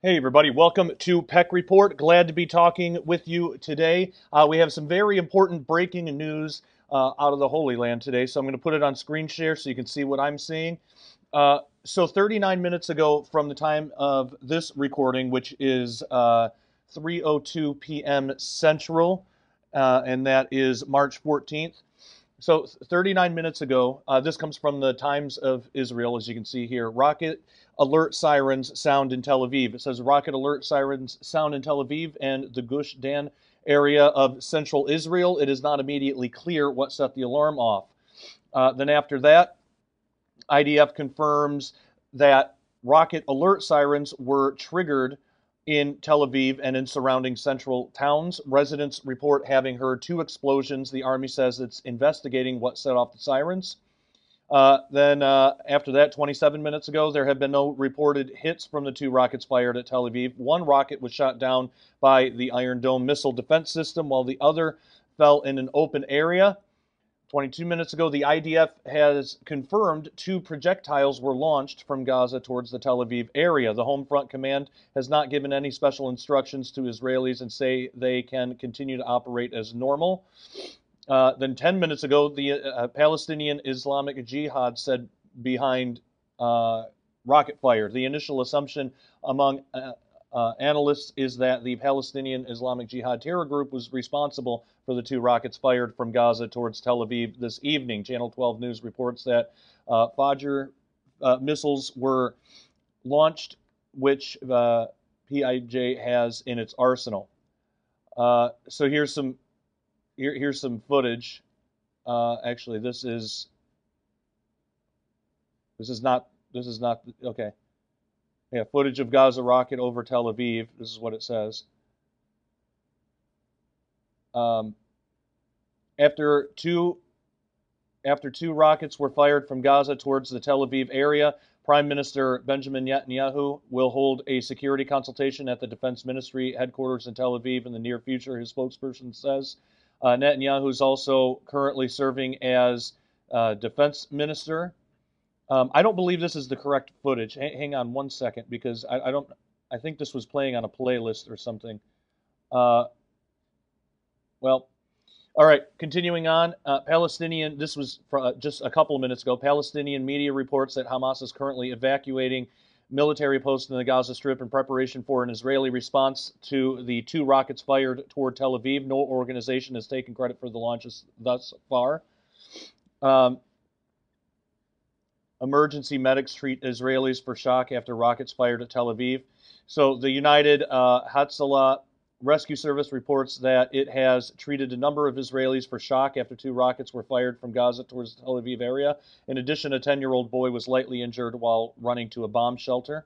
Hey, everybody. Welcome to Peck Report. Glad to be talking with you today. We have some very important breaking news out of the Holy Land today, so I'm going to put it on screen share so you can see what I'm seeing. So 39 minutes ago from the time of this recording, which is 3:02 p.m. Central, and that is March 14th. So 39 minutes ago, this comes from the Times of Israel, as you can see here. Rocket alert sirens sound in Tel Aviv. It says rocket alert sirens sound in Tel Aviv and the Gush Dan area of central Israel. It is not immediately clear what set the alarm off. Then after that, IDF confirms that rocket alert sirens were triggered in Tel Aviv and in surrounding central towns. Residents report having heard two explosions. The Army says it's investigating what set off the sirens. Then after that, 27 minutes ago, there have been no reported hits from the two rockets fired at Tel Aviv. One rocket was shot down by the Iron Dome missile defense system, while the other fell in an open area. 22 minutes ago, the IDF has confirmed two projectiles were launched from Gaza towards the Tel Aviv area. The Home Front Command has not given any special instructions to Israelis and say they can continue to operate as normal. Then 10 minutes ago, the Palestinian Islamic Jihad said behind rocket fire. The initial assumption among analysts is that the Palestinian Islamic Jihad terror group was responsible for the two rockets fired from Gaza towards Tel Aviv this evening. Channel 12 News reports that Fajr missiles were launched, which PIJ has in its arsenal. So here's some footage. This is not okay. Yeah, footage of Gaza rocket over Tel Aviv. This is what it says. After two rockets were fired from Gaza towards the Tel Aviv area, Prime Minister Benjamin Netanyahu will hold a security consultation at the Defense Ministry headquarters in Tel Aviv in the near future, his spokesperson says. Netanyahu is also currently serving as defense minister. I don't believe this is the correct footage. Hang on one second, because I think this was playing on a playlist or something. Well, all right, continuing on. This was just a couple of minutes ago. Palestinian media reports that Hamas is currently evacuating military posts in the Gaza Strip in preparation for an Israeli response to the two rockets fired toward Tel Aviv. No organization has taken credit for the launches thus far. Emergency medics treat Israelis for shock after rockets fired at Tel Aviv. So the United Hatzalah Rescue Service reports that it has treated a number of Israelis for shock after two rockets were fired from Gaza towards the Tel Aviv area. In addition, a 10-year-old boy was lightly injured while running to a bomb shelter.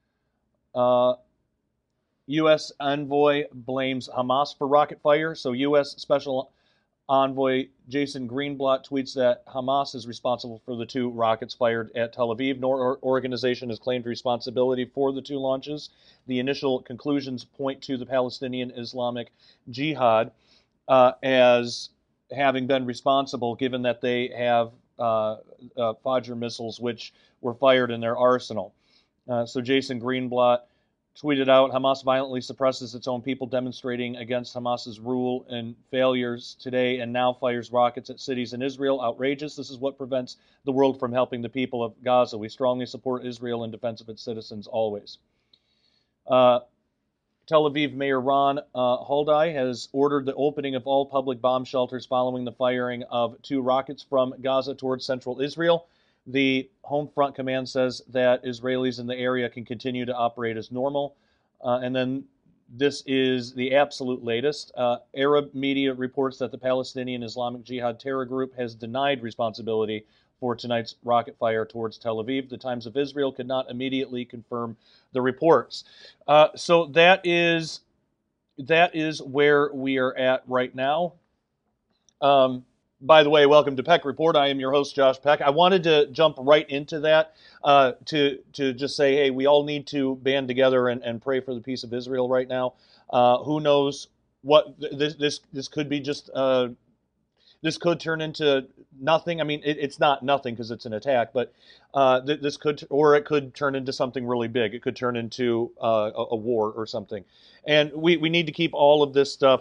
U.S. envoy blames Hamas for rocket fire. So U.S. Special Envoy Jason Greenblatt tweets that Hamas is responsible for the two rockets fired at Tel Aviv. No organization has claimed responsibility for the two launches. The initial conclusions point to the Palestinian Islamic Jihad as having been responsible, given that they have Fajr missiles which were fired in their arsenal. So Jason Greenblatt tweeted out, Hamas violently suppresses its own people, demonstrating against Hamas's rule and failures today, and now fires rockets at cities in Israel. Outrageous. This is what prevents the world from helping the people of Gaza. We strongly support Israel in defense of its citizens always. Tel Aviv Mayor Ron Huldai has ordered the opening of all public bomb shelters following the firing of two rockets from Gaza towards central Israel. The Home Front Command says that Israelis in the area can continue to operate as normal. And then this is the absolute latest. Arab media reports that the Palestinian Islamic Jihad terror group has denied responsibility for tonight's rocket fire towards Tel Aviv. The Times of Israel could not immediately confirm the reports. So that is where we are at right now. By the way, welcome to Peck Report. I am your host, Josh Peck. I wanted to jump right into that to just say, hey, we all need to band together and pray for the peace of Israel right now. Who knows what this could be? Just This could turn into nothing. I mean, it's not nothing because it's an attack, but this could, or it could turn into something really big. It could turn into a war or something. And we need to keep all of this stuff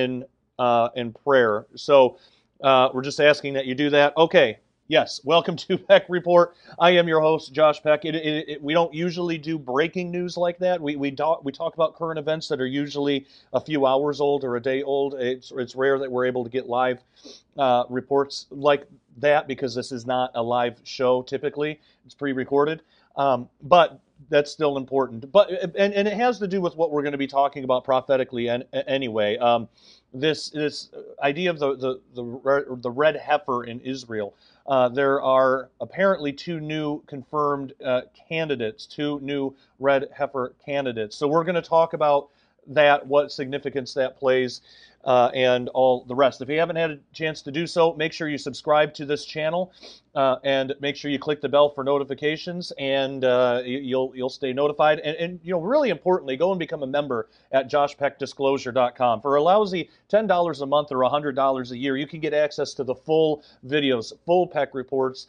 in prayer. So we're just asking that you do that. Okay. Yes, welcome to Peck Report. I am your host, Josh Peck. We don't usually do breaking news like that. We talk about current events that are usually a few hours old or a day old. It's rare that we're able to get live reports like that because this is not a live show typically. It's pre-recorded. But that's still important. But and it has to do with what we're going to be talking about prophetically anyway. This idea of the red heifer in Israel. There are apparently two new confirmed candidates, two new red heifer candidates. So we're going to talk about that, what significance that plays, and all the rest. If you haven't had a chance to do so, make sure you subscribe to this channel and make sure you click the bell for notifications, and you'll stay notified. And really importantly, go and become a member at joshpeckdisclosure.com. For a lousy $10 a month or $100 a year, you can get access to the full videos, full Peck reports,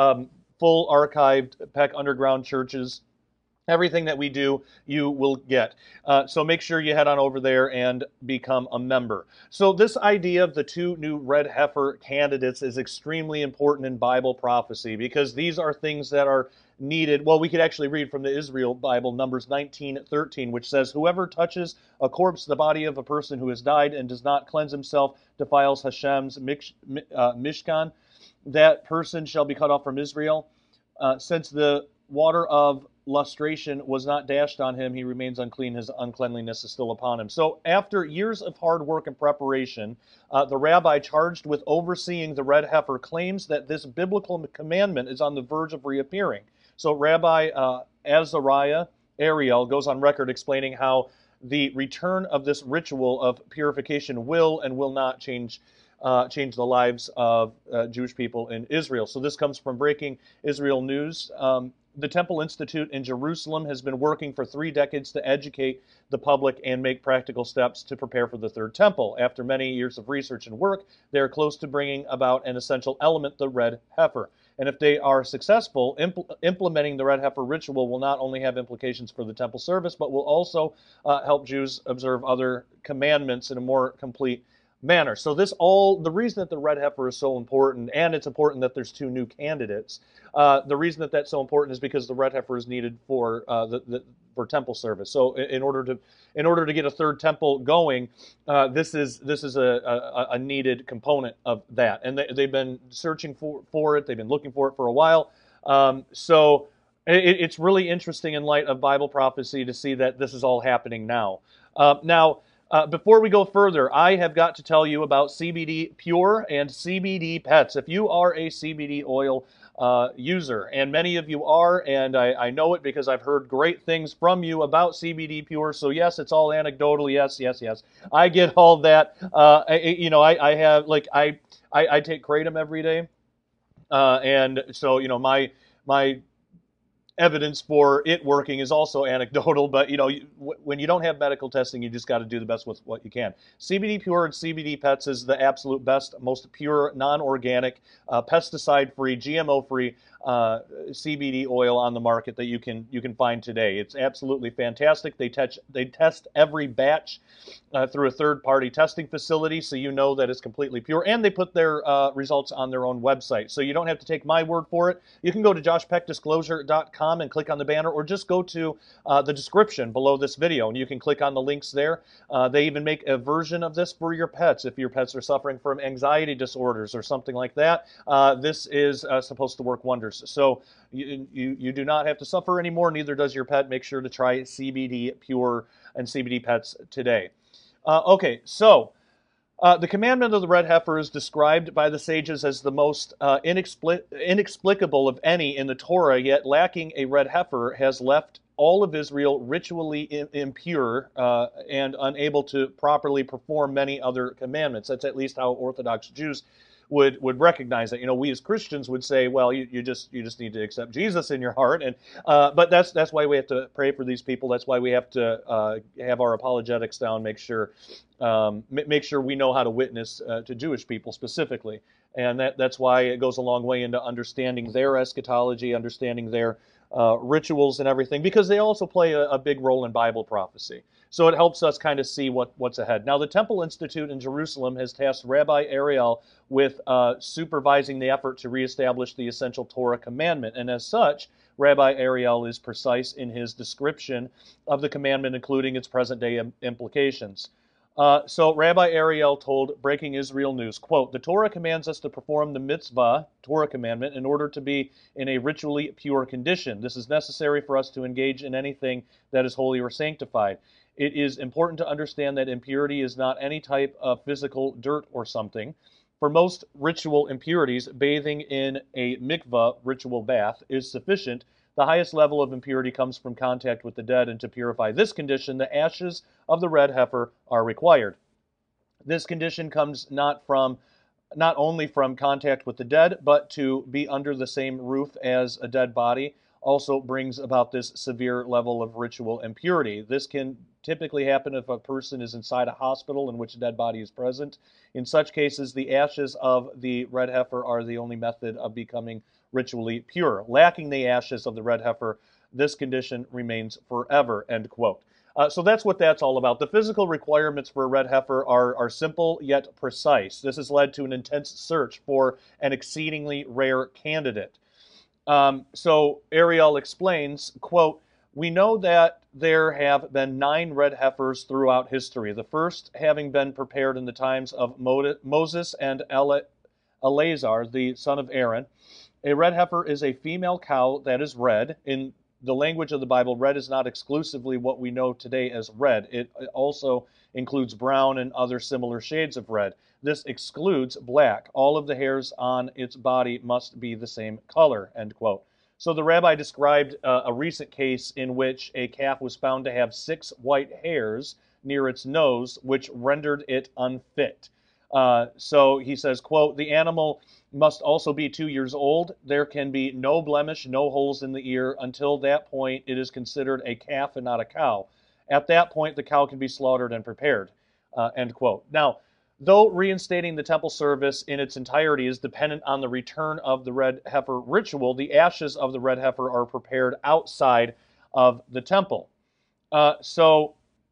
full archived Peck Underground churches. Everything that we do, you will get. So make sure you head on over there and become a member. So this idea of the two new red heifer candidates is extremely important in Bible prophecy because these are things that are needed. Well, we could actually read from the Israel Bible, Numbers 19:13, which says, "Whoever touches a corpse, the body of a person who has died, and does not cleanse himself, defiles Hashem's Mishkan. That person shall be cut off from Israel. Since the water of lustration was not dashed on him, he remains unclean, his uncleanliness is still upon him." So after years of hard work and preparation, the rabbi charged with overseeing the red heifer claims that this biblical commandment is on the verge of reappearing. So Rabbi Azariah Ariel goes on record explaining how the return of this ritual of purification will and will not change the lives of Jewish people in Israel. So this comes from Breaking Israel News. The Temple Institute in Jerusalem has been working for 3 decades to educate the public and make practical steps to prepare for the Third Temple. After many years of research and work, they are close to bringing about an essential element, the red heifer. And if they are successful, implementing the red heifer ritual will not only have implications for the temple service, but will also help Jews observe other commandments in a more complete manner. So the reason that the red heifer is so important, and it's important that there's two new candidates, the reason that that's so important is because the red heifer is needed for for temple service. So in order to get a third temple going, this is a needed component of that, and they've been searching for it. They've been looking for it for a while. So it's really interesting in light of Bible prophecy to see that this is all happening now. Before we go further, I have got to tell you about CBD Pure and CBD Pets. If you are a CBD oil user, and many of you are, and I know it because I've heard great things from you about CBD Pure. So yes, it's all anecdotal. Yes. I get all that. I have I take kratom every day, and so my evidence for it working is also anecdotal, but when you don't have medical testing, you just got to do the best with what you can. CBD Pure and CBD Pets is the absolute best, most pure, non-organic, pesticide-free, GMO-free CBD oil on the market that you can find today. It's absolutely fantastic. They test every batch through a third-party testing facility, so you know that it's completely pure, and they put their results on their own website, so you don't have to take my word for it. You can go to joshpeckdisclosure.com and click on the banner, or just go to the description below this video, and you can click on the links there. They even make a version of this for your pets. If your pets are suffering from anxiety disorders or something like that, this is supposed to work wonders. So you do not have to suffer anymore, neither does your pet. Make sure to try CBD Pure and CBD Pets today. Okay, so the commandment of the red heifer is described by the sages as the most inexplicable of any in the Torah, yet lacking a red heifer has left all of Israel ritually impure and unable to properly perform many other commandments. That's at least how Orthodox Jews would recognize that. We as Christians would say, well, you just need to accept Jesus in your heart, and but that's why we have to pray for these people. That's why we have to have our apologetics down, make sure we know how to witness to Jewish people specifically, and that's why it goes a long way into understanding their eschatology, understanding their rituals and everything, because they also play a big role in Bible prophecy. So it helps us kind of see what's ahead. Now, the Temple Institute in Jerusalem has tasked Rabbi Ariel with supervising the effort to reestablish the essential Torah commandment. And as such, Rabbi Ariel is precise in his description of the commandment, including its present-day implications. So Rabbi Ariel told Breaking Israel News, quote, "The Torah commands us to perform the mitzvah, Torah commandment, in order to be in a ritually pure condition. This is necessary for us to engage in anything that is holy or sanctified. It is important to understand that impurity is not any type of physical dirt or something. For most ritual impurities, bathing in a mikvah, ritual bath, is sufficient. The highest level of impurity comes from contact with the dead, and to purify this condition, the ashes of the red heifer are required. This condition comes not only from contact with the dead, but to be under the same roof as a dead body also brings about this severe level of ritual impurity. This can typically happen if a person is inside a hospital in which a dead body is present. In such cases, the ashes of the red heifer are the only method of becoming ritually pure. Lacking the ashes of the red heifer, this condition remains forever," end quote. So that's what that's all about. The physical requirements for a red heifer are simple yet precise. This has led to an intense search for an exceedingly rare candidate. So Ariel explains, quote, "We know that there have been 9 red heifers throughout history, the first having been prepared in the times of Moses and Eleazar, the son of Aaron. A red heifer is a female cow that is red. In the language of the Bible, red is not exclusively what we know today as red. It also includes brown and other similar shades of red. This excludes black. All of the hairs on its body must be the same color," end quote. So the rabbi described a recent case in which a calf was found to have 6 white hairs near its nose, which rendered it unfit. So he says, quote, "The animal must also be 2 years old. There can be no blemish, no holes in the ear. Until that point, it is considered a calf and not a cow. At that point, the cow can be slaughtered and prepared," end quote. Now, though reinstating the temple service in its entirety is dependent on the return of the red heifer ritual, the ashes of the red heifer are prepared outside of the temple. So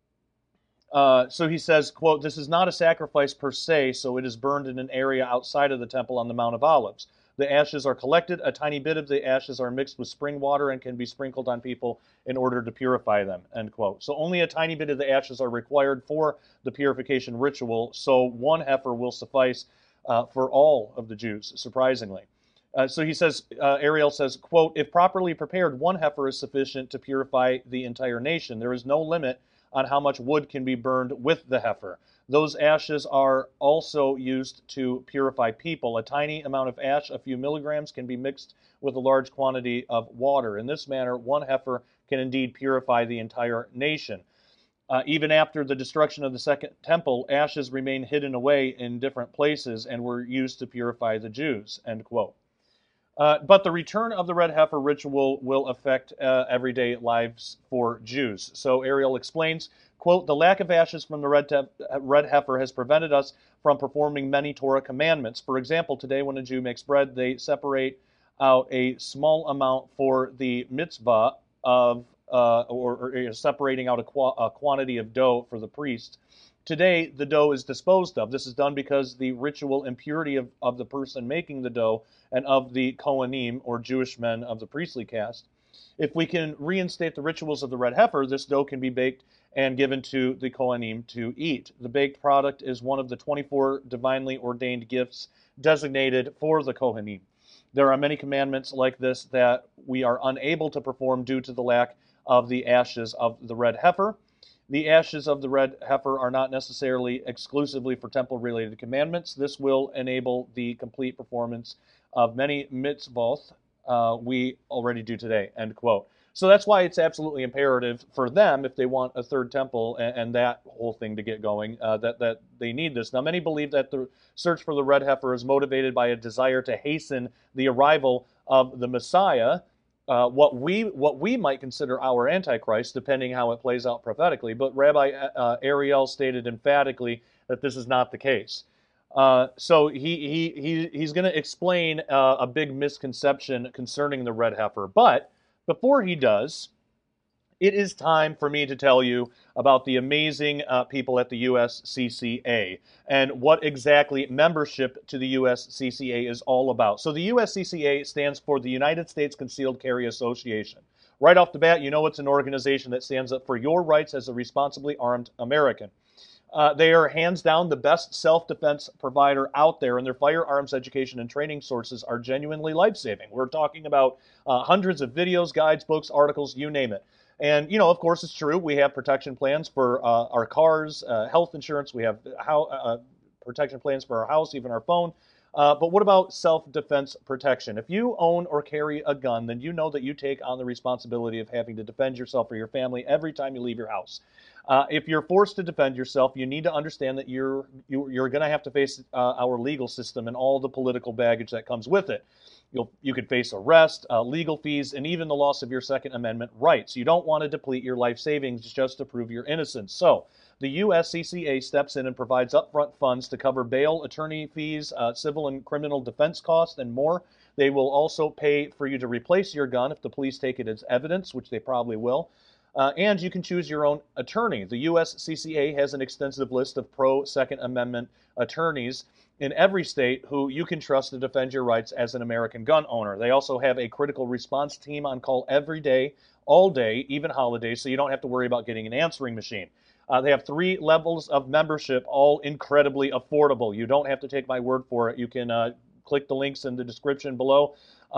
he says, quote, "This is not a sacrifice per se, so it is burned in an area outside of the temple on the Mount of Olives. The ashes are collected. A tiny bit of the ashes are mixed with spring water and can be sprinkled on people in order to purify them," end quote. So only a tiny bit of the ashes are required for the purification ritual, so 1 heifer will suffice for all of the Jews, surprisingly. So he says, Ariel says, quote, "If properly prepared, 1 heifer is sufficient to purify the entire nation. There is no limit on how much wood can be burned with the heifer. Those ashes are also used to purify people. A tiny amount of ash, a few milligrams, can be mixed with a large quantity of water. In this manner, 1 heifer can indeed purify the entire nation. Even after the destruction of the Second Temple, ashes remain hidden away in different places and were used to purify the Jews," end quote. But the return of the red heifer ritual will affect everyday lives for Jews. So Ariel explains, quote, "The lack of ashes from the red heifer has prevented us from performing many Torah commandments. For example, today when a Jew makes bread, they separate out a small amount for the mitzvah of, or separating out a quantity of dough for the priest. Today, the dough is disposed of. This is done because the ritual impurity of the person making the dough and of the Kohanim, or Jewish men of the priestly caste. If we can reinstate the rituals of the red heifer, this dough can be baked and given to the Kohanim to eat. The baked product is one of the 24 divinely ordained gifts designated for the Kohanim. There are many commandments like this that we are unable to perform due to the lack of the ashes of the red heifer. The ashes of the red heifer are not necessarily exclusively for temple-related commandments. This will enable the complete performance of many mitzvot we already do today," end quote. So that's why it's absolutely imperative for them, if they want a third temple and that whole thing to get going, that they need this. Now, many believe that the search for the red heifer is motivated by a desire to hasten the arrival of the Messiah, what we might consider our Antichrist, depending how it plays out prophetically. But Rabbi Ariel stated emphatically that this is not the case. So he's going to explain a big misconception concerning the red heifer. But before he does, it is time for me to tell you about the amazing people at the USCCA and what exactly membership to the USCCA is all about. So the USCCA stands for the United States Concealed Carry Association. Right off the bat, you know it's an organization that stands up for your rights as a responsibly armed American. They are hands down the best self-defense provider out there, and their firearms education and training sources are genuinely life-saving. We're talking about hundreds of videos, guides, books, articles, you name it. And, you know, of course, it's true. We have protection plans for our cars, health insurance. We have protection plans for our house, even our phone. But what about self-defense protection? If you own or carry a gun, then you know that you take on the responsibility of having to defend yourself or your family every time you leave your house. If you're forced to defend yourself, you need to understand that you're going to have to face our legal system and all the political baggage that comes with it. You could face arrest, legal fees, and even the loss of your Second Amendment rights. You don't want to deplete your life savings just to prove your innocence. So the USCCA steps in and provides upfront funds to cover bail, attorney fees, civil and criminal defense costs, and more. They will also pay for you to replace your gun if the police take it as evidence, which they probably will. And you can choose your own attorney. The USCCA has an extensive list of pro-Second Amendment attorneys in every state who you can trust to defend your rights as an American gun owner. They also have a critical response team on call every day, all day, even holidays, so you don't have to worry about getting an answering machine. They have 3 levels of membership, all incredibly affordable. You don't have to take my word for it. You can click the links in the description below,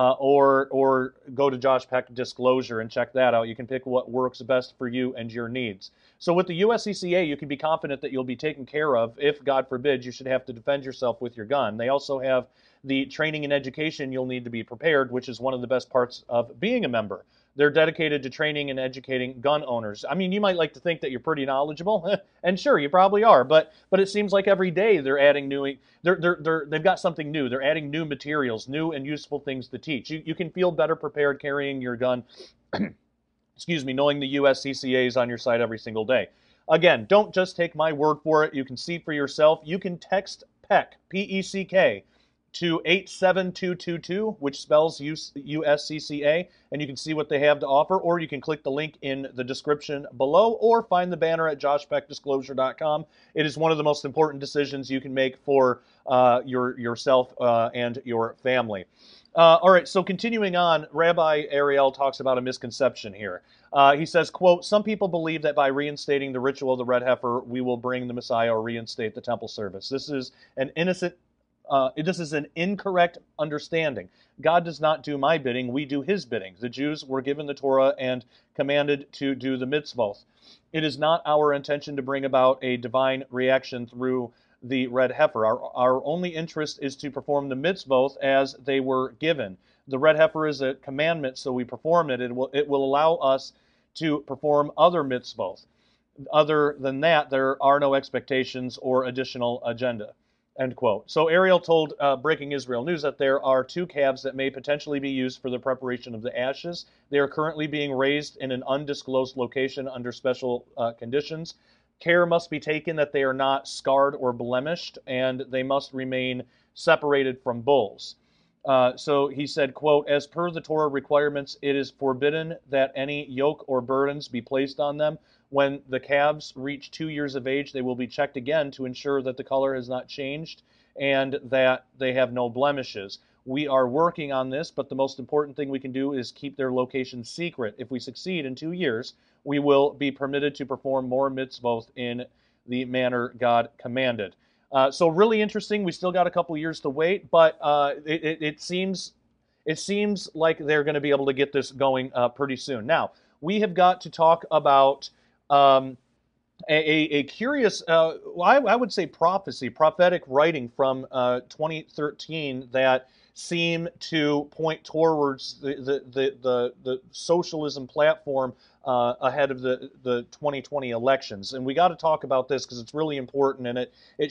or go to Josh Peck Disclosure and check that out. You can pick what works best for you and your needs. So with the USCCA, you can be confident that you'll be taken care of if, God forbid, you should have to defend yourself with your gun. They also have the training and education you'll need to be prepared, which is one of the best parts of being a member. They're dedicated to training and educating gun owners. I mean, you might like to think that you're pretty knowledgeable, and sure, you probably are, but it seems like every day they're adding new, they've got something new. They're adding new materials, new and useful things to teach. You can feel better prepared carrying your gun, excuse me, knowing the USCCA is on your side every single day. Again, don't just take my word for it. You can see for yourself. You can text PECK, P-E-C-K, to 87222, which spells USCCA, and you can see what they have to offer, or you can click the link in the description below, or find the banner at joshpeckdisclosure.com. It is one of the most important decisions you can make for yourself and your family. All right, so continuing on, Rabbi Ariel talks about a misconception here. He says, quote, "Some people believe that by reinstating the ritual of the red heifer, we will bring the Messiah or reinstate the temple service. This is an incorrect understanding. God does not do my bidding, we do his bidding. The Jews were given the Torah and commanded to do the mitzvot. It is not our intention to bring about a divine reaction through the red heifer. Our only interest is to perform the mitzvot as they were given. The red heifer is a commandment, so we perform it. It will allow us to perform other mitzvot. Other than that, there are no expectations or additional agenda." End quote. So Ariel told Breaking Israel News that there are 2 calves that may potentially be used for the preparation of the ashes. They are currently being raised in an undisclosed location under special conditions. Care must be taken that they are not scarred or blemished, and they must remain separated from bulls. So he said, quote, "As per the Torah requirements, it is forbidden that any yoke or burdens be placed on them. When the calves reach 2 years of age, they will be checked again to ensure that the color has not changed and that they have no blemishes. We are working on this, but the most important thing we can do is keep their location secret. If we succeed in 2 years, we will be permitted to perform more mitzvot in the manner God commanded." So really interesting. We still got a couple years to wait, but it seems like they're going to be able to get this going pretty soon. Now, we have got to talk about a curious, well, I would say prophecy, prophetic writing from 2013 that seem to point towards the socialism platform ahead of the 2020 elections. And we got to talk about this because it's really important, and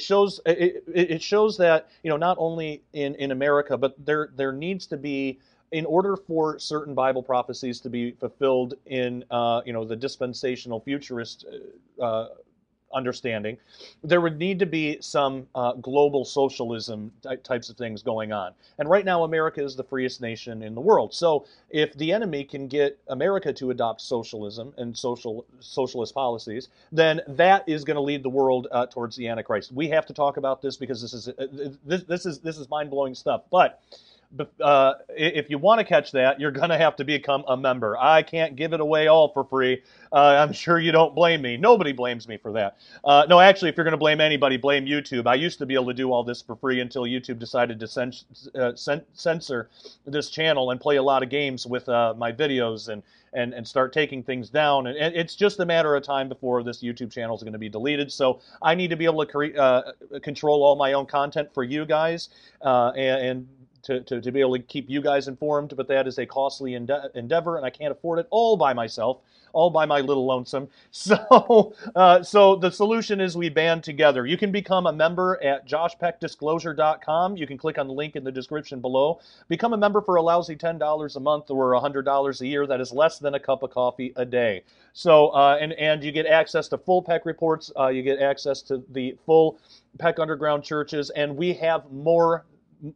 it shows that, not only in America, but there needs to be, in order for certain Bible prophecies to be fulfilled in the dispensational futurist understanding, there would need to be some global socialism types of things going on. And right now, America is the freest nation in the world. So if the enemy can get America to adopt socialism and socialist policies, then that is going to lead the world towards the Antichrist. We have to talk about this because this is mind blowing stuff. But if you want to catch that, you're going to have to become a member. I can't give it away all for free. I'm sure you don't blame me. Nobody blames me for that. No, actually, if you're going to blame anybody, blame YouTube. I used to be able to do all this for free until YouTube decided to censor this channel and play a lot of games with my videos and start taking things down. And it's just a matter of time before this YouTube channel is going to be deleted. So I need to be able to control all my own content for you guys and to be able to keep you guys informed, but that is a costly endeavor, and I can't afford it all by myself, all by my little lonesome. So the solution is we band together. You can become a member at joshpeckdisclosure.com. You can click on the link in the description below. Become a member for a lousy $10 a month or $100 a year. That is less than a cup of coffee a day. So and you get access to full Peck reports. You get access to the full Peck Underground churches, and we have more.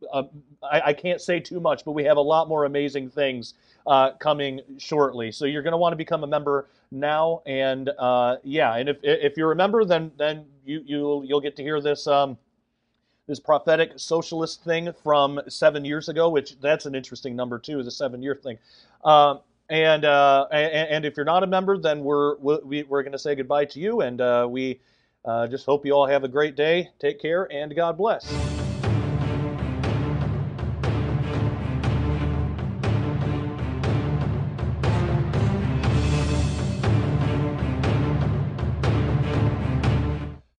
I can't say too much, but we have a lot more amazing things coming shortly. So you're going to want to become a member now, and yeah, and if you're a member, then you'll get to hear this this prophetic socialist thing from 7 years ago, which that's an interesting number too, the 7-year thing. And if you're not a member, then we're going to say goodbye to you, and we just hope you all have a great day. Take care, and God bless.